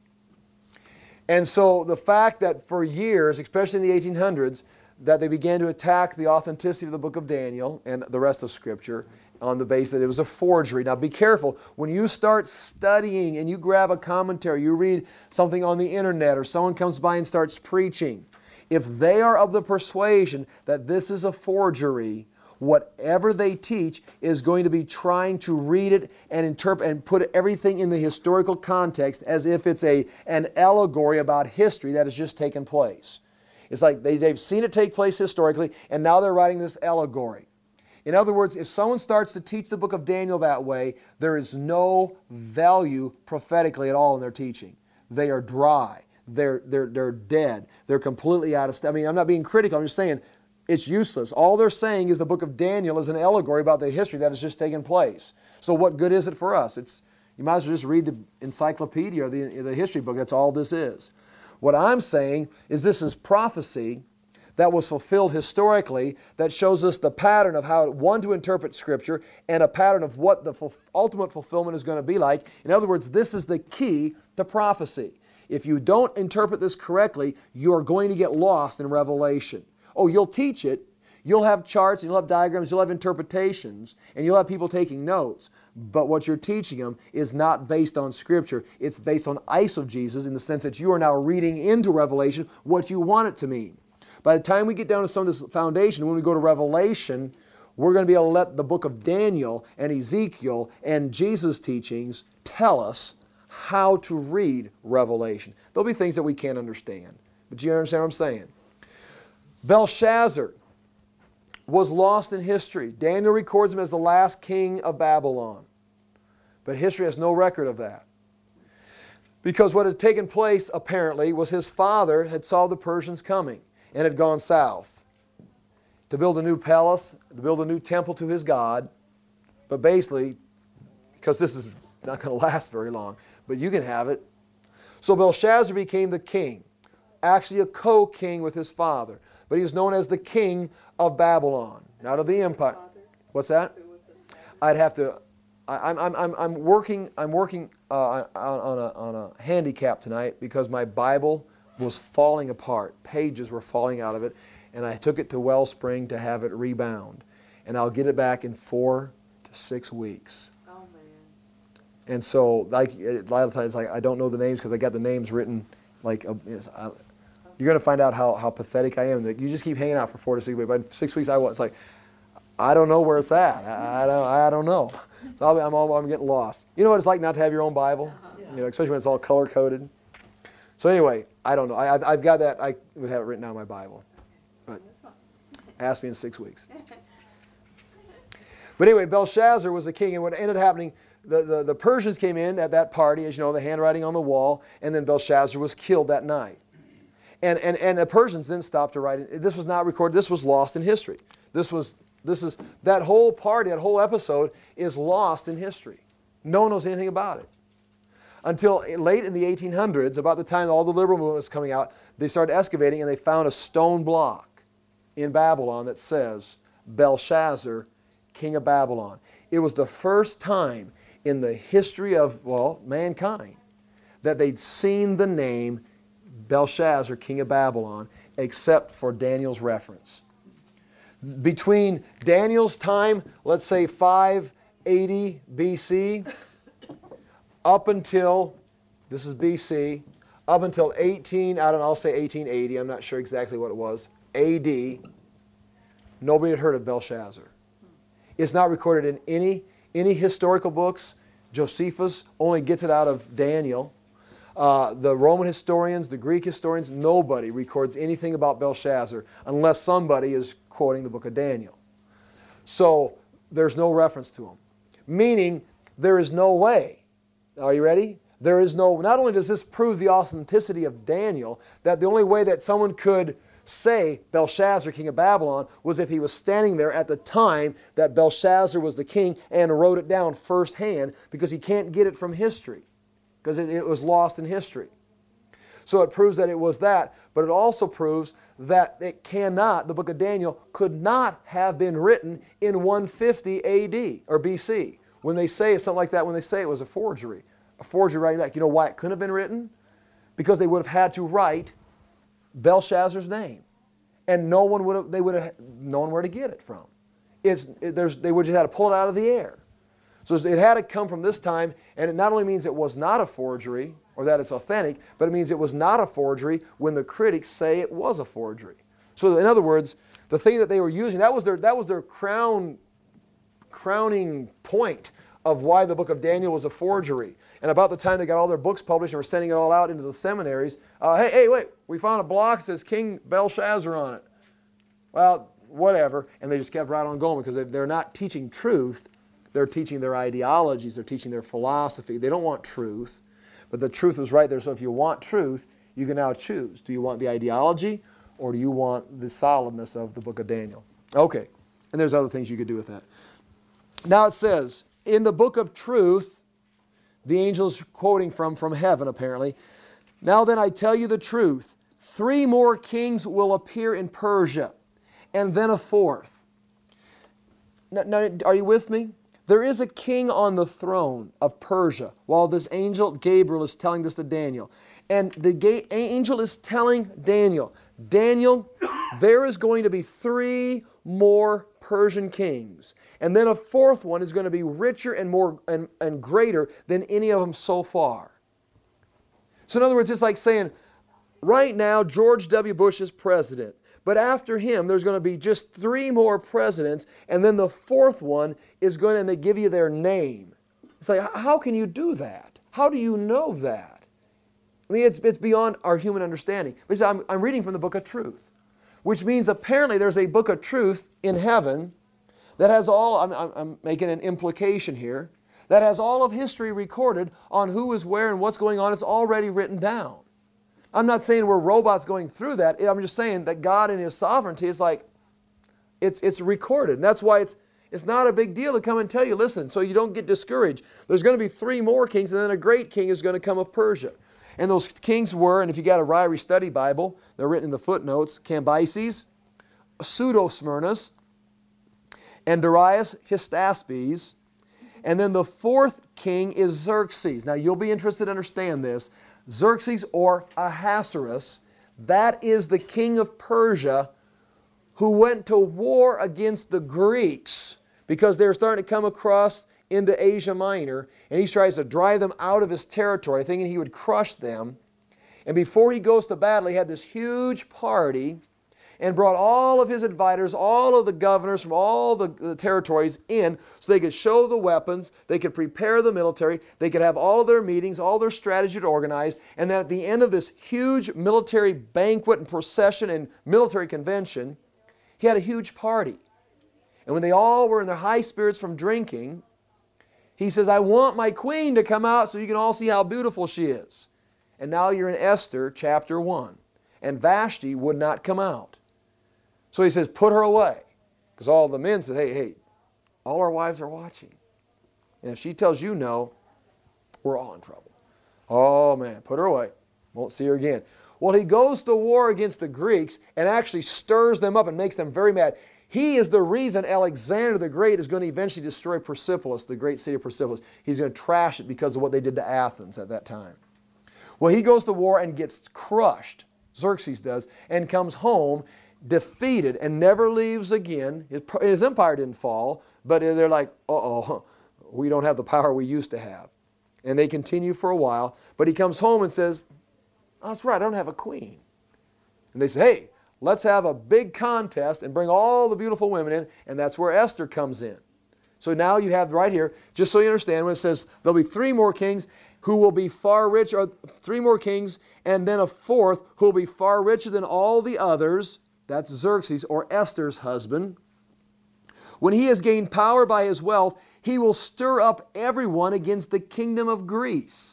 And so the fact that for years, especially in the 1800s, that they began to attack the authenticity of the book of Daniel and the rest of Scripture on the basis that it was a forgery. Now be careful. When you start studying and you grab a commentary, you read something on the internet or someone comes by and starts preaching, if they are of the persuasion that this is a forgery, whatever they teach is going to be trying to read it and interpret and put everything in the historical context as if it's an allegory about history that has just taken place. It's like they've seen it take place historically, and now they're writing this allegory. In other words, if someone starts to teach the book of Daniel that way, there is no value prophetically at all in their teaching. They are dry. They're dead. They're completely out of step. I mean, I'm not being critical. I'm just saying it's useless. All they're saying is the book of Daniel is an allegory about the history that has just taken place. So what good is it for us? You might as well just read the encyclopedia or the history book. That's all this is. What I'm saying is this is prophecy that was fulfilled historically that shows us the pattern of how one to interpret Scripture and a pattern of what the ultimate fulfillment is going to be like. In other words, this is the key to prophecy. If you don't interpret this correctly, you are going to get lost in Revelation. Oh, you'll teach it. You'll have charts, and you'll have diagrams, you'll have interpretations, and you'll have people taking notes. But what you're teaching them is not based on Scripture. It's based on eisegesis in the sense that you are now reading into Revelation what you want it to mean. By the time we get down to some of this foundation, when we go to Revelation, we're going to be able to let the book of Daniel and Ezekiel and Jesus' teachings tell us how to read Revelation. There'll be things that we can't understand. But you understand what I'm saying? Belshazzar was lost in history. Daniel records him as the last king of Babylon. But history has no record of that. Because what had taken place, apparently, was his father had saw the Persians coming and had gone south to build a new palace, to build a new temple to his God. But basically, because this is not going to last very long, but you can have it. So Belshazzar became the king, actually a co-king with his father. But he was known as the king of Babylon, not of the empire. What's that? I'd have to. I'm working on a handicap tonight because my Bible was falling apart. Pages were falling out of it, and I took it to Wellspring to have it rebound. and I'll get it back in 4 to 6 weeks. Oh, man. And so, like, a lot of times, like, I don't know the names because I got the names written, like, you're going to find out how pathetic I am. Like, you just keep hanging out for 4 to 6 weeks. By 6 weeks, it's like, I don't know where it's at. I don't know. So I'm getting lost. You know what it's like not to have your own Bible? You know, especially when it's all color-coded. So anyway, I don't know. I've got that. I would have it written down in my Bible. But ask me in 6 weeks. But anyway, Belshazzar was the king, and what ended up happening, the Persians came in at that party, as you know, the handwriting on the wall, and then Belshazzar was killed that night. And the Persians then stopped to write. This was not recorded. This was lost in history. That whole party, that whole episode is lost in history. No one knows anything about it. Until late in the 1800s, about the time all the liberal movement was coming out, they started excavating and they found a stone block in Babylon that says, Belshazzar, king of Babylon. It was the first time in the history of, well, mankind that they'd seen the name Belshazzar, king of Babylon, except for Daniel's reference. Between Daniel's time, let's say 580 BC, up until, this is BC, up until I'll say 1880, I'm not sure exactly what it was, AD, nobody had heard of Belshazzar. It's not recorded in any historical books. Josephus only gets it out of Daniel. The Roman historians, the Greek historians, nobody records anything about Belshazzar unless somebody is quoting the book of Daniel. So there's no reference to him. Meaning there is no way. Are you ready? There is no, not only does this prove the authenticity of Daniel, that the only way that someone could say Belshazzar, king of Babylon, was if he was standing there at the time that Belshazzar was the king and wrote it down firsthand, because he can't get it from history, because it was lost in history. So it proves that it was that, but it also proves that it cannot, the book of Daniel could not have been written in 150 AD or BC. When they say something like that, when they say it was a forgery writing back, you know why it couldn't have been written? Because they would have had to write Belshazzar's name, and no one would have known where to get it from. They would just have to pull it out of the air. So it had to come from this time, and it not only means it was not a forgery, or that it's authentic, but it means it was not a forgery when the critics say it was a forgery. So in other words, the thing that they were using, that was their crowning point of why the book of Daniel was a forgery. And about the time they got all their books published and were sending it all out into the seminaries, hey, wait, we found a block that says King Belshazzar on it. Well, whatever. And they just kept right on going, because they're not teaching truth. They're teaching their ideologies. They're teaching their philosophy. They don't want truth. But the truth is right there. So if you want truth, you can now choose. Do you want the ideology, or do you want the solidness of the book of Daniel? Okay. And there's other things you could do with that. Now it says, in the book of truth, the angel's quoting from heaven apparently, now then I tell you the truth, 3 more kings will appear in Persia, and then a 4th. Now, are you with me? There is a king on the throne of Persia while this angel Gabriel is telling this to Daniel. And the angel is telling Daniel, there is going to be 3 more Persian kings. And then a 4th one is going to be richer and more and greater than any of them so far. So in other words, it's like saying, right now George W. Bush is president. But after him, there's going to be just 3 more presidents, and then the 4th one is going to, and they give you their name. It's like, how can you do that? How do you know that? I mean, it's beyond our human understanding. But I'm reading from the book of truth, which means apparently there's a book of truth in heaven that has all, I'm making an implication here, that has all of history recorded on who is where and what's going on. It's already written down. I'm not saying we're robots going through that. I'm just saying that God in His sovereignty is like, it's recorded. And that's why it's not a big deal to come and tell you, listen, so you don't get discouraged. There's going to be 3 more kings, and then a great king is going to come of Persia. And those kings were, and if you got a Ryrie Study Bible, they're written in the footnotes, Cambyses, Pseudo-Smyrnus, and Darius Hystaspes. And then the 4th king is Xerxes. Now you'll be interested to understand this. Xerxes or Ahasuerus, that is the king of Persia who went to war against the Greeks because they were starting to come across into Asia Minor, and he tries to drive them out of his territory, thinking he would crush them. And before he goes to battle, he had this huge party and brought all of his advisors, all of the governors from all the territories in so they could show the weapons, they could prepare the military, they could have all of their meetings, all their strategy organized, and then at the end of this huge military banquet and procession and military convention, he had a huge party. And when they all were in their high spirits from drinking, he says, I want my queen to come out so you can all see how beautiful she is. And now you're in Esther chapter 1. And Vashti would not come out. So he says, put her away. Because all the men said, hey, all our wives are watching. And if she tells you no, we're all in trouble. Oh man, put her away. Won't see her again. Well, he goes to war against the Greeks and actually stirs them up and makes them very mad. He is the reason Alexander the Great is going to eventually destroy Persepolis, the great city of Persepolis. He's going to trash it because of what they did to Athens at that time. Well, he goes to war and gets crushed, Xerxes does, and comes home defeated and never leaves again. His empire didn't fall, but they're like, uh-oh, we don't have the power we used to have. And they continue for a while, but he comes home and says, oh, that's right, I don't have a queen. And they say, hey, let's have a big contest and bring all the beautiful women in, and that's where Esther comes in. So now you have right here, just so you understand, when it says there'll be 3 more kings who will be far richer, 3 more kings, and then a 4th who will be far richer than all the others. That's Xerxes, or Esther's husband. When he has gained power by his wealth, he will stir up everyone against the kingdom of Greece.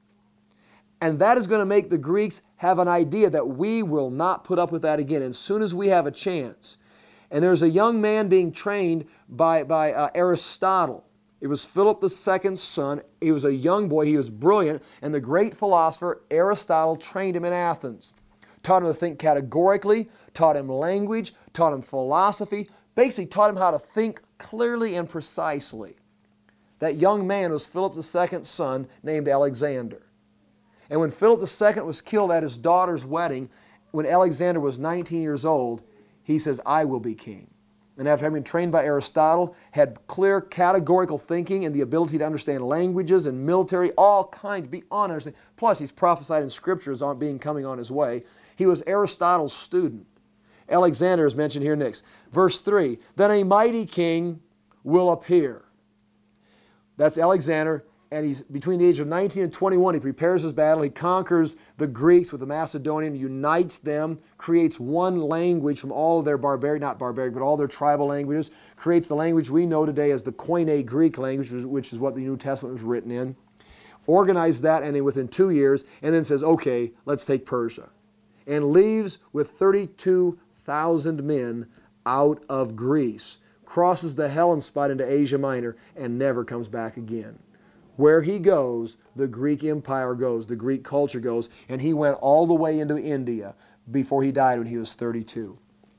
And that is going to make the Greeks have an idea that we will not put up with that again as soon as we have a chance. And there's a young man being trained by Aristotle. It was Philip II's son. He was a young boy. He was brilliant. And the great philosopher Aristotle trained him in Athens. Taught him to think categorically, taught him language, taught him philosophy, basically taught him how to think clearly and precisely. That young man was Philip II's son named Alexander. And when Philip II was killed at his daughter's wedding, when Alexander was 19 years old, he says, I will be king. And after having been trained by Aristotle, had clear categorical thinking and the ability to understand languages and military, all kinds, beyond understanding. Plus, he's prophesied in scriptures on being coming on his way. He was Aristotle's student. Alexander is mentioned here next. Verse 3, then a mighty king will appear. That's Alexander, and he's between the age of 19 and 21. He prepares his battle. He conquers the Greeks with the Macedonian, unites them, creates one language from all of their not barbaric, but all their tribal languages, creates the language we know today as the Koine Greek language, which is what the New Testament was written in. Organized that, and within 2 years, and then says, okay, let's take Persia. And leaves with 32,000 men out of Greece, crosses the Hellespont into Asia Minor, and never comes back again. Where he goes, the Greek Empire goes, the Greek culture goes, and he went all the way into India before he died when he was 32.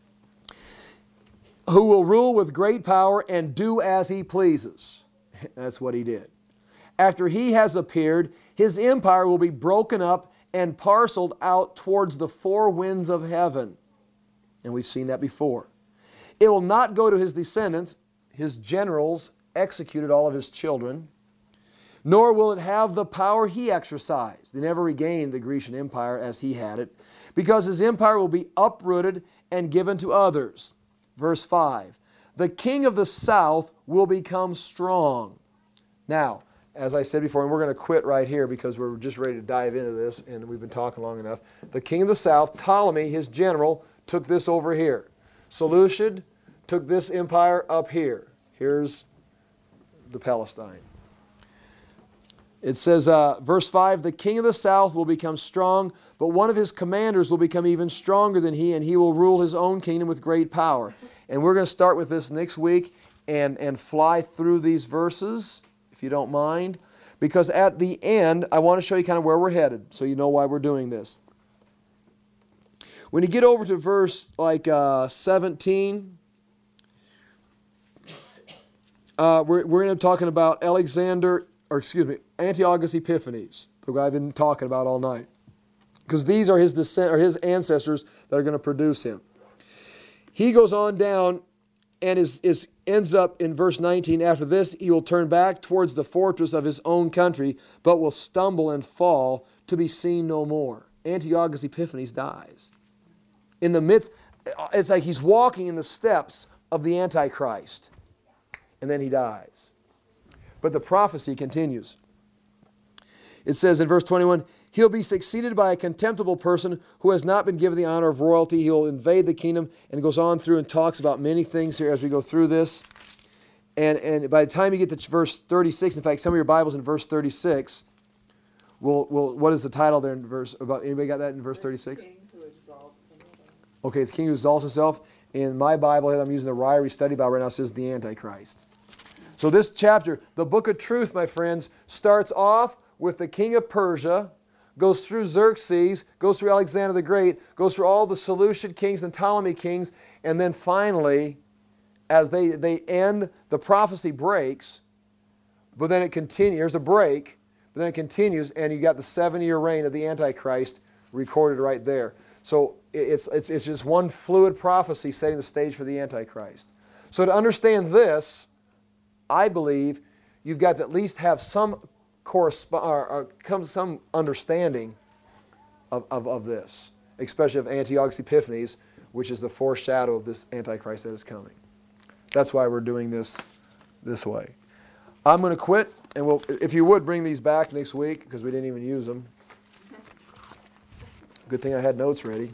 Who will rule with great power and do as he pleases. That's what he did. After he has appeared, his empire will be broken up and parceled out towards the 4 winds of heaven. And we've seen that before. It will not go to his descendants. His generals executed all of his children. Nor will it have the power he exercised. They never regained the Grecian Empire as he had it, because his empire will be uprooted and given to others. Verse 5, the king of the south will become strong. Now, as I said before, and we're going to quit right here because we're just ready to dive into this, and we've been talking long enough. The king of the south, Ptolemy, his general, took this over here. Seleucid took this empire up here. Here's the Palestine. It says, verse 5, the king of the south will become strong, but one of his commanders will become even stronger than he, and he will rule his own kingdom with great power. And we're going to start with this next week and fly through these verses, if you don't mind, because at the end, I want to show you kind of where we're headed, so you know why we're doing this. When you get over to verse 17, we're going to be talking about Antiochus Epiphanes, the guy I've been talking about all night. Because these are his ancestors that are going to produce him. He goes on down and ends up in verse 19. After this, he will turn back towards the fortress of his own country, but will stumble and fall to be seen no more. Antiochus Epiphanes dies. In the midst, it's like he's walking in the steps of the Antichrist. And then he dies. But the prophecy continues. It says in verse 21, he'll be succeeded by a contemptible person who has not been given the honor of royalty. He'll invade the kingdom, and goes on through and talks about many things here as we go through this. And by the time you get to verse 36, in fact, some of your Bibles in verse 36, what is the title there in verse, about, anybody got that in verse 36? The king who exalts himself. Okay, the king who exalts himself. In my Bible, I'm using the Ryrie Study Bible right now, it says the Antichrist. So this chapter, the book of truth, my friends, starts off with the king of Persia, goes through Xerxes, goes through Alexander the Great, goes through all the Seleucid kings and Ptolemy kings, and then finally, as they end, the prophecy breaks, but then it continues. There's a break, but then it continues, and you got the 7-year reign of the Antichrist recorded right there. So it's just one fluid prophecy setting the stage for the Antichrist. So to understand this, I believe you've got to at least have some some understanding of this, especially of Antiochus Epiphanes, which is the foreshadow of this Antichrist that is coming. That's why we're doing this way. I'm going to quit, and if you would bring these back next week, because we didn't even use them. Good thing I had notes ready.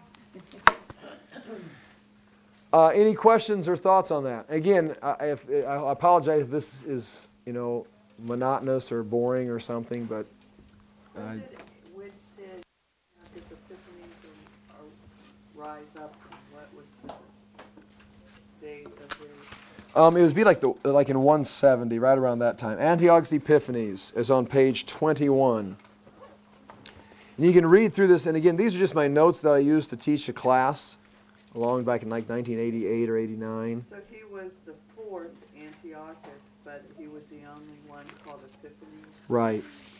Any questions or thoughts on that? Again, I apologize if this is, monotonous or boring or something, but When did Antiochus Epiphanes rise up? What was the date of his? it would be like in 170, right around that time. Antiochus Epiphanes is on page 21. And you can read through this, and again, these are just my notes that I used to teach a class along back in like 1988 or 89. So he was the fourth Antiochus, but he was the only one called Epiphanes? Right.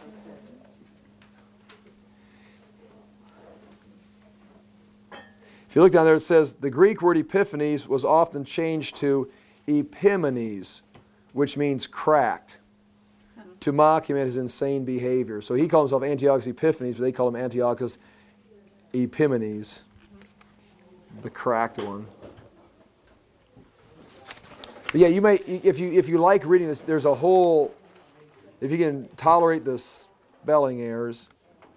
Okay. If you look down there, it says the Greek word Epiphanes was often changed to Epimanes, which means cracked, to mock him at his insane behavior. So he called himself Antiochus Epiphanes, but they call him Antiochus Epimanes, the cracked one. But yeah, you may, if you like reading this, there's a whole, if you can tolerate the spelling errors,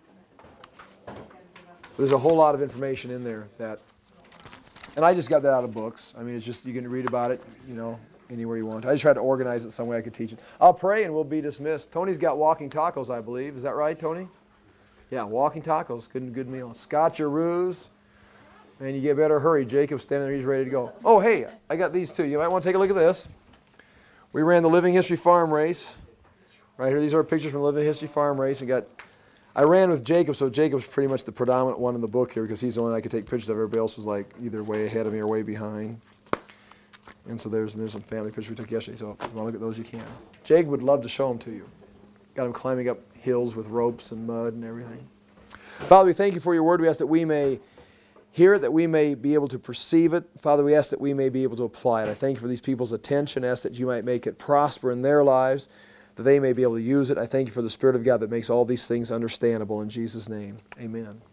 there's a whole lot of information in there that, and I just got that out of books. I mean, it's just, you can read about it, anywhere you want. I just tried to organize it some way I could teach it. I'll pray and we'll be dismissed. Tony's got walking tacos, I believe. Is that right, Tony? Yeah, walking tacos. Good meal. Scotcheroos. And you better hurry. Jacob's standing there. He's ready to go. Oh, hey, I got these too. You might want to take a look at this. We ran the Living History Farm Race. Right here, these are pictures from the Living History Farm Race. I ran with Jacob, so Jacob's pretty much the predominant one in the book here because he's the one I could take pictures of. Everybody else was like either way ahead of me or way behind. And so there's some family pictures we took yesterday. So if you want to look at those, you can. Jacob would love to show them to you. Got him climbing up hills with ropes and mud and everything. Father, we thank you for your word. We ask that we may hear it, that we may be able to perceive it. Father, we ask that we may be able to apply it. I thank you for these people's attention. I ask that you might make it prosper in their lives, that they may be able to use it. I thank you for the Spirit of God that makes all these things understandable. In Jesus' name, amen.